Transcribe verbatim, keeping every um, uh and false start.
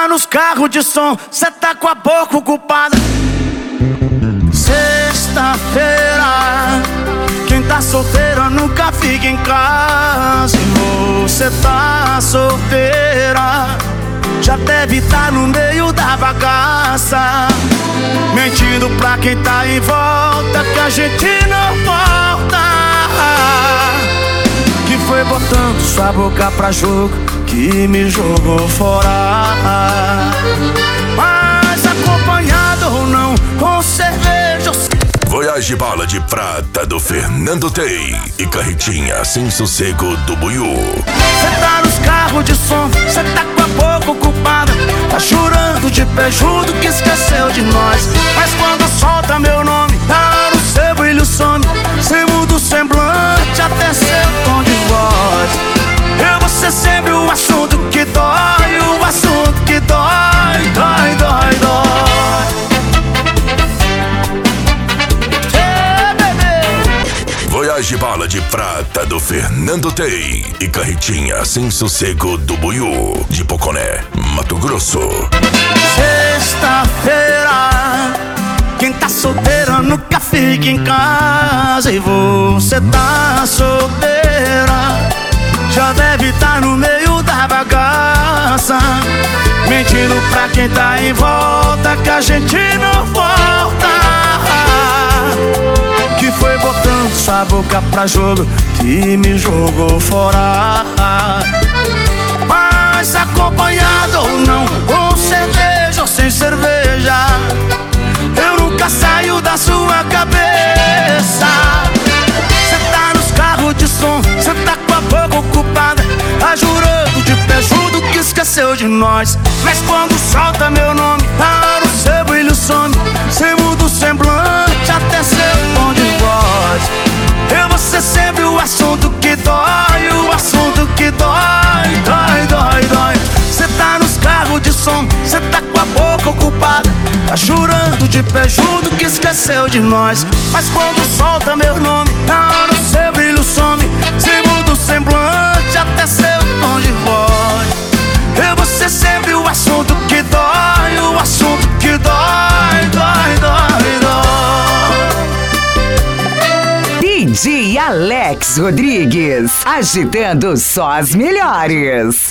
tá nos carros de som, cê tá com a boca ocupada. Sexta-feira, quem tá solteira nunca fica em casa. E você tá solteira, já deve tá no meio da bagaça, mentindo pra quem tá em volta que a gente não volta. Que foi botando sua boca pra jogo que me jogou fora. Mas acompanhado ou não, com cerveja ou Voyage Bala de Prata do Fernando Tey e Carretinha Sem Sossego do Buiú. Cê tá nos carros de som, cê tá com a boca ocupada, tá chorando de pé junto que esqueceu de nós. Mas quando solta meu nome, tá no seu brilho some, cê muda o semblante até seu tom de voz. Eu vou ser sempre o assunto que dói, o assunto que dói, dói, dói, dói. Voyage Bala de Prata do Fernando Tey e Carretinha Sem Sossego do Buiú, de Poconé, Mato Grosso. Sexta-feira, quem tá solteira nunca fica em casa. E você tá solteira, já deve tá no meio da bagaça, mentindo pra quem tá em volta que a gente não volta. Que foi botando sua boca pra jogo que me jogou fora. Mas acompanhado ou não, com cerveja ou sem cerveja, eu nunca saio da sua cabeça. Cê tá nos carros de som, cê tá com a boca ocupada, tá jurando de pé junto que esqueceu de nós. Mas quando solta meu nome, tá no seu brilho some, cê muda o semblante até seu tom de voz. Eu vou ser sempre o assunto que dói, o assunto que dói, dói, dói, dói. Cê tá nos carros de som, cê tá com a boca ocupada, tá chorando de pé junto que esqueceu de nós. Mas quando solta meu nome, tá no seu brilho some, cê muda o semblante até seu tom de voz. Eu vou ser sempre o assunto que dói, o assunto que dói, dói, dói, dói. D J Alex Rodrigues, agitando só as melhores.